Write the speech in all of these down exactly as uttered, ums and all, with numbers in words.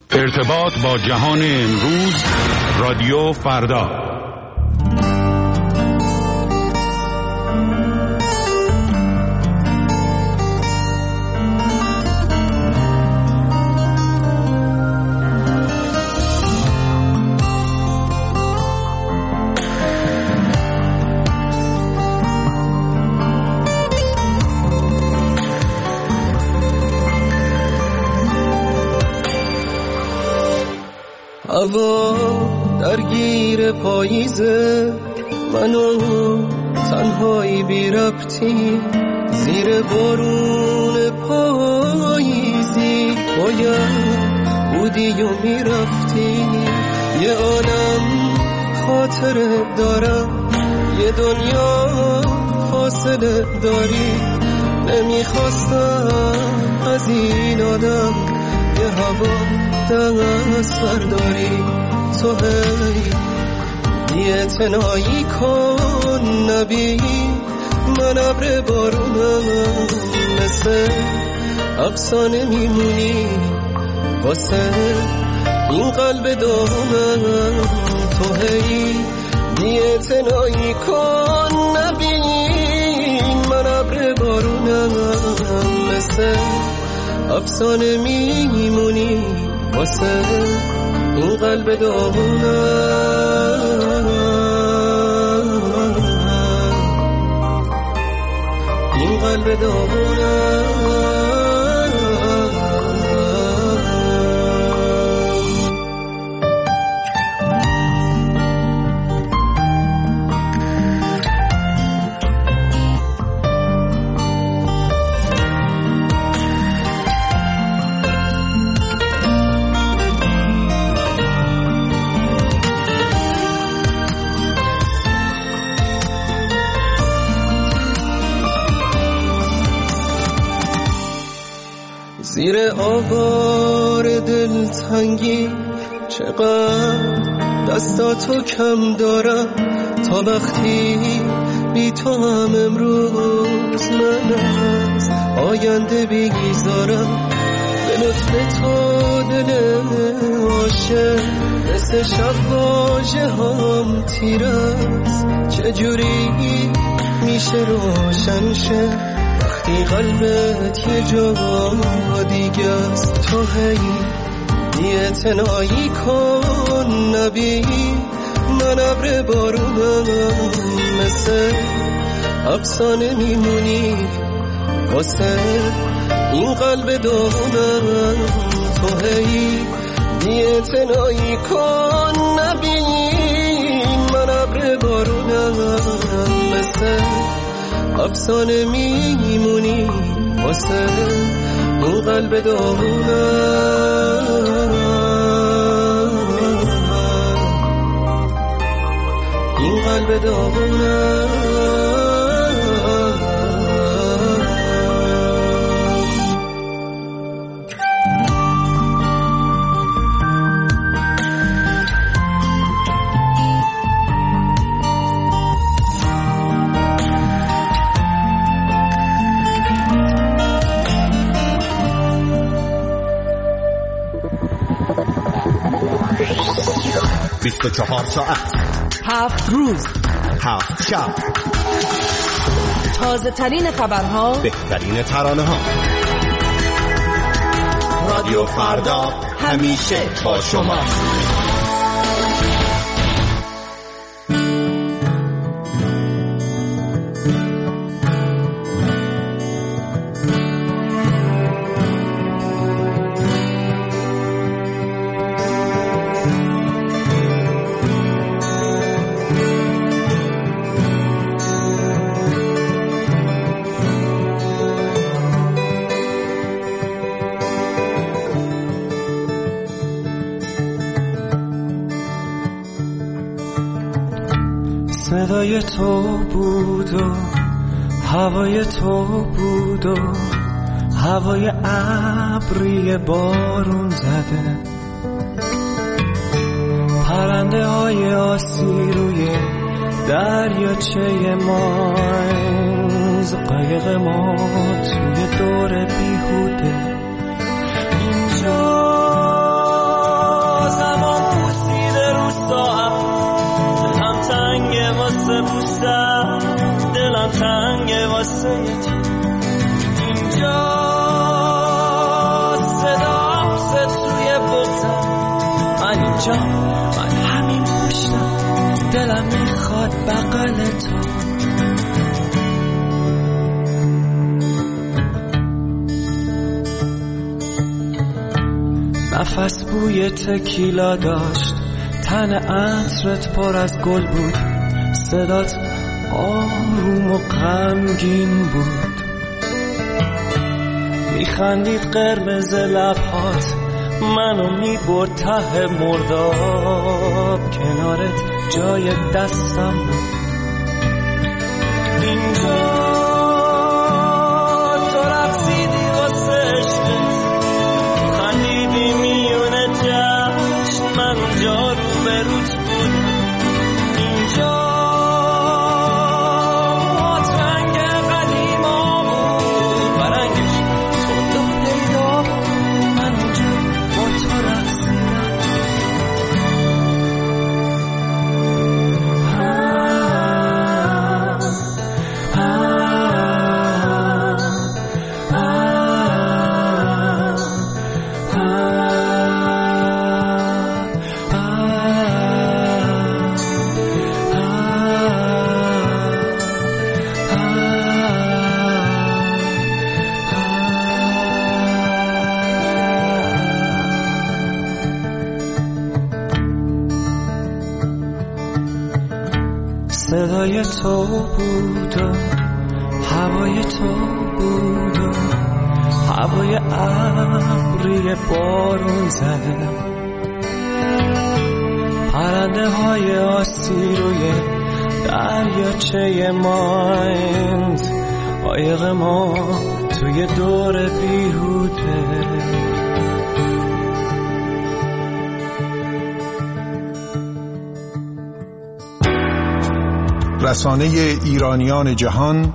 ارتباط با جهان امروز، رادیو فردا. هوا درگیر پاییزه، منو تنهایی بی ربطی زیر بارون پاییزی، باید بودی و میرفتی. یه عالم خاطره دارم، یه دنیا فاصله داری. نمیخواستم از این آدم یه هوا دست برداری. تو هی بی‌اعتنایی کن نبی، من ابر بارونم، مثل افسانه میمونی واسه این قلب داغم. تو هی بی‌اعتنایی کن نبی، من ابر بارونم، مثل افسانه میمونی واسه این قلب داغونم، این قلب داغونم. زیر آوار دلتنگی چقدر دستاتو کم دارم، تا وقتی بی تو هم امروز من از آینده بیزارم. به لطف تو دل عاشق مثل شب واژه هم تیر است، چجوری میشه روشن شه وقتی قلبت یه جا دیگه است. تو هی بی‌اعتنایی کن نبی، من ابر بارونم، مثل افسانه میمونی واسه این قلب داغونم. تو هی بی‌اعتنایی کن نبی، من ابر بارونم، مثل افسانه میمونی واسه این قلب داغونم، این قلب داغونم. بیست و چهار ساعت، هفت روز، هفت شب، تازه ترین خبرها، بهترین ترانه ها. رادیو فردا همیشه با شما. صدای تو بود و هوای تو بود و هوای ابری بارون زده، پرنده های آسی روی دریاچه ماینز، قایق ما توی دور بیهوده. اینجا واسه تو اینجا صدا زد روی بغزم من اینجا من همین پشتم دلم میخواد بغل تو نفس بوی تکیلا داشت تن عطرت پر از گل بود صدات آروم و غمگین بود میخندید قرمز لبهات منو میبرد ته مرداب کنارت جای دستم بود اینجا تو رقصیدی واسه عشقت خندیدی میونه جشن من اونجا رو بروت بود اینجا ماترنگ قدیما بود برنگش تو دو پیدا من اونجا با تو رقصیدم صدای تو بود و هوای تو بود و هوای ابری بارون زده پرنده های آسی روی دریاچه مایند قایق ما توی دور بیهوده رسانه ایرانیان جهان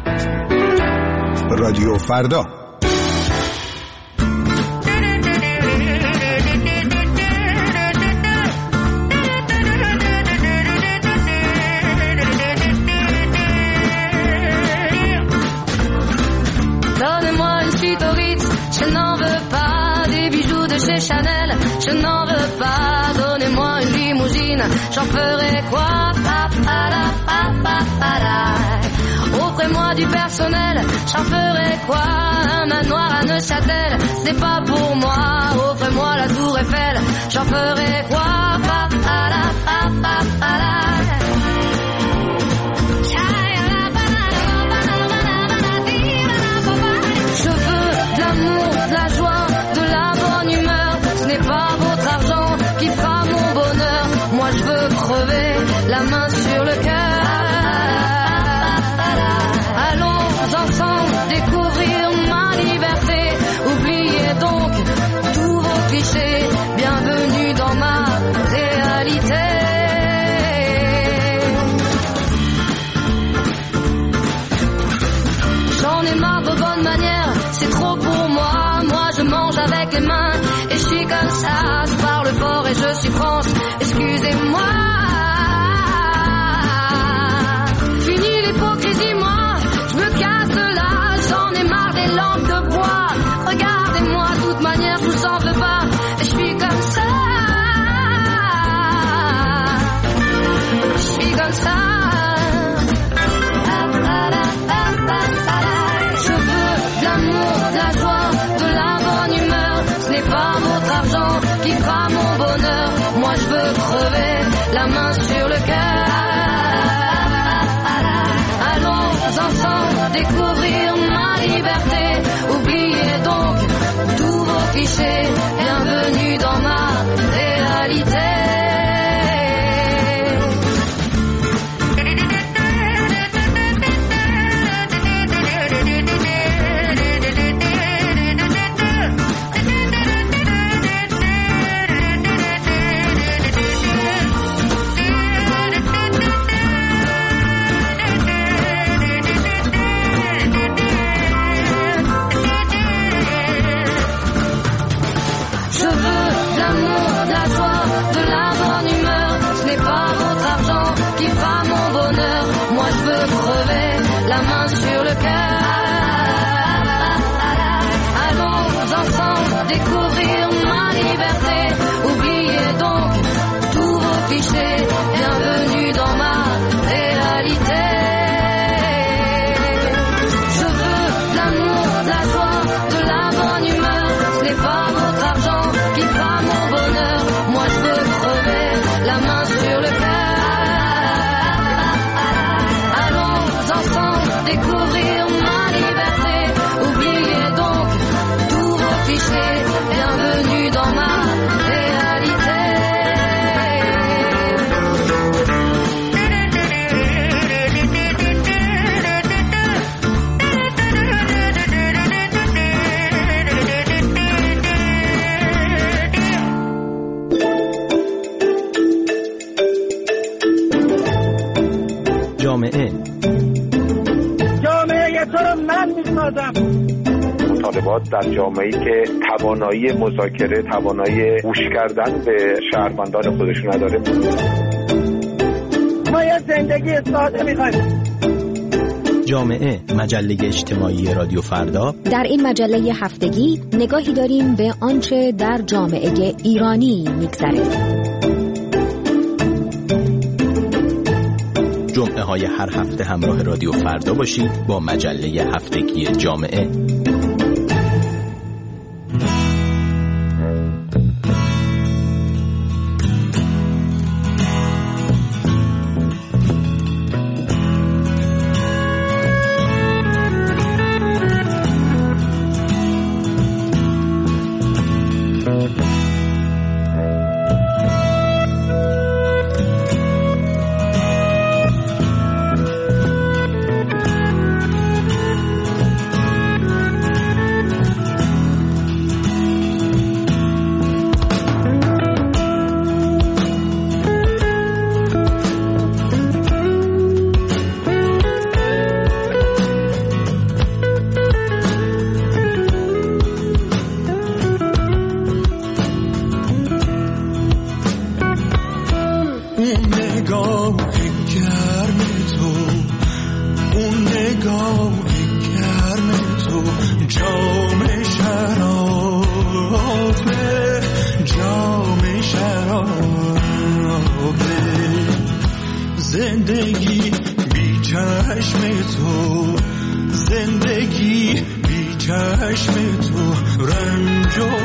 رادیو فردا. Donnez-moi une suite au Ritz, je n'en veux pas des bijoux de chez Chanel, je n'en veux pas. Donnez-moi une limousine, j'en ferai quoi? Offrez-moi du personnel, j'en ferai quoi? Un manoir à Neuchâtel, c'est pas pour moi. Offrez-moi la tour Eiffel, j'en ferai quoi? Je veux de l'amour, de la joie, de la bonne humeur. Ce n'est pas votre argent qui fera mon bonheur. Moi je veux crever la main sur le cœur. Ensemble découvrir ma liberté. Oubliez donc tous vos clichés. Bienvenue dans ma réalité. J'en ai marre de vos bonnes manières, c'est trop pour moi. Moi je mange avec les mains et je suis comme ça. Je parle fort et je suis France, excusez-moi. Fini l'hypocrisie, moi je me casse de là, j'en ai marre des lampes de bois. Regardez-moi, de toute manière, je vous en veux pas. Je suis comme ça. Je suis comme ça. Je veux de l'amour, de la joie, de la bonne humeur. Ce n'est pas votre argent qui fera mon bonheur. Moi je veux crever la main sur le cœur. Ensemble découvrir ma liberté. Oubliez donc tous vos clichés. Bienvenue dans ma réalité. La main sur le découvrir ma liberté. Oubliez donc tous vos clichés. Bienvenue dans ma réalité. Je veux de l'amour, de la joie, de la bonne humeur. Ce n'est pas votre argent qui fera mon bonheur. Moi je veux crever la main sur le cœur. Allons ensemble découvrir ma liberté. Oubliez donc tous vos clichés. Bienvenue dans ma réalité. جامعه جامعه تو رو من میسازم. مطالبات در جامعه‌ای که توانایی مذاکره، توانایی گوش کردن به شهروندان خودشون نداره. ما یه زندگی ساده می‌خوایم. جامعه، مجله اجتماعی رادیو فردا. در این مجله هفتگی نگاهی داریم به آنچه در جامعه ایرانی می‌گذره. جمعه های هر هفته همراه رادیو فردا باشید با مجله هفتگی جامعه. زندگی بی چشم تو، زندگی بی چشم تو، رنج و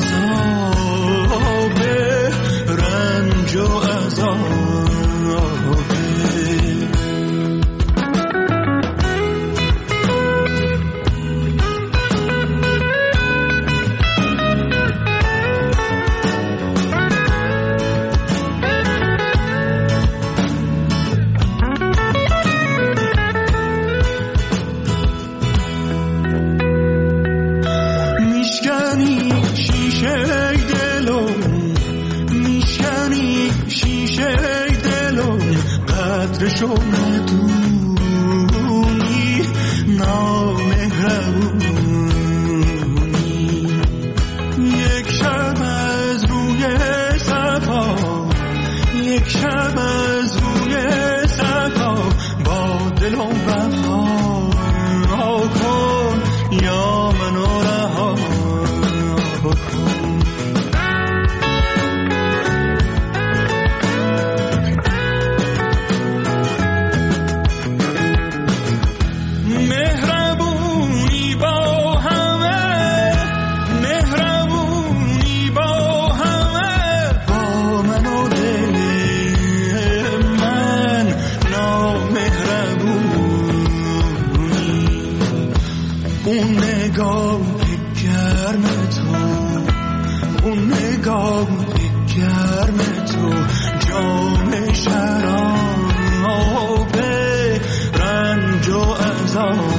عذاب، رنج و عذاب. شو ندونی نامهربونی، یک شب از روی صفا، یک شب از روی صفا، با دل و وفا کن یا منو رها کن. گرم تو جام شراب، رنج و عذاب.